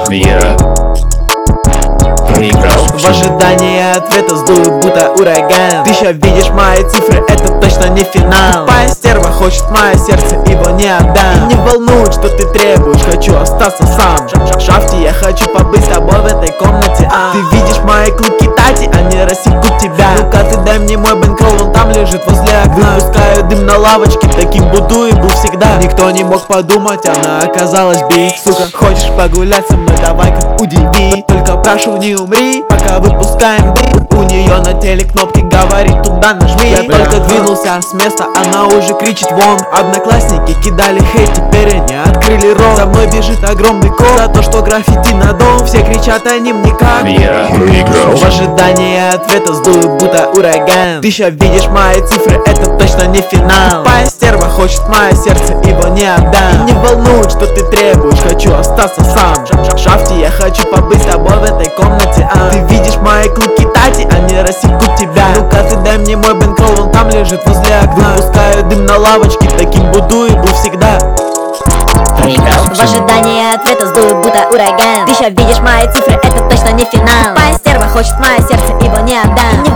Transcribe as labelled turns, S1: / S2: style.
S1: Вера проиграл.
S2: В ожидании ответа сдую будто ураган. Ты еще видишь мои цифры, это точно не финал. Тупая стерва хочет мое сердце, его не отдам. И не волнует, что ты требуешь, хочу остаться сам. Шафти, я хочу побыть с тобой в этой комнате. Ты видишь мои клыки тати, они рассекут тебя. Ну-ка ты дай мне мой бэнкролл, он там лежит возле окна. Выпускаю дым на лавочке, таким буду и был всегда. Никто не мог подумать, она оказалась би. Сука, хочешь погулять со мной, давай-ка удиви. Только прошу не умри, пока выпускаем бит. У нее на теле кнопки, говорит туда нажми. Я только двинулся с места, она уже кричит вон. Одноклассники кидали хейт, теперь они открыли рот. За мной бежит огромный кот за то, что граффити на дом. Все кричат, они мне как
S1: Вера проиграл.
S2: В ожидании ответа сдую будто ураган. Ты еще видишь мои цифры, это точно не финал. Тупая стерва хочет мое сердце, его не отдам. И не волнует, что ты требуешь, хочу остаться сам. Шафти, я хочу побыть с тобой в этой комнате. Ты видишь мои клыки тати, они рассекут тебя. Ну-ка ты дай мне мой бэнкролл, он там лежит возле окна. Выпускаю дым на лавочке, таким буду и был всегда.
S3: Проиграл. В ожидании ответа сдую будто ураган. Ты еще видишь мои цифры, это точно не финал. Тупая стерва хочет мое сердце, его не отдам.